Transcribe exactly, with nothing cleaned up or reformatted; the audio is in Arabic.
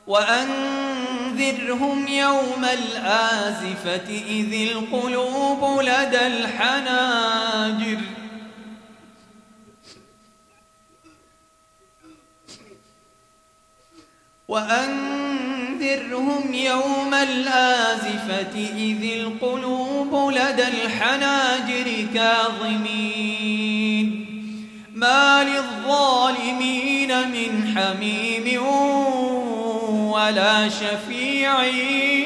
وأنذرهم يوم الآزفة إذ القلوب لدى الحناجر وأنذرهم يوم الآزفة إذ القلوب لدى الحناجر كاظمين ما للظالمين من حميم ولا شفيع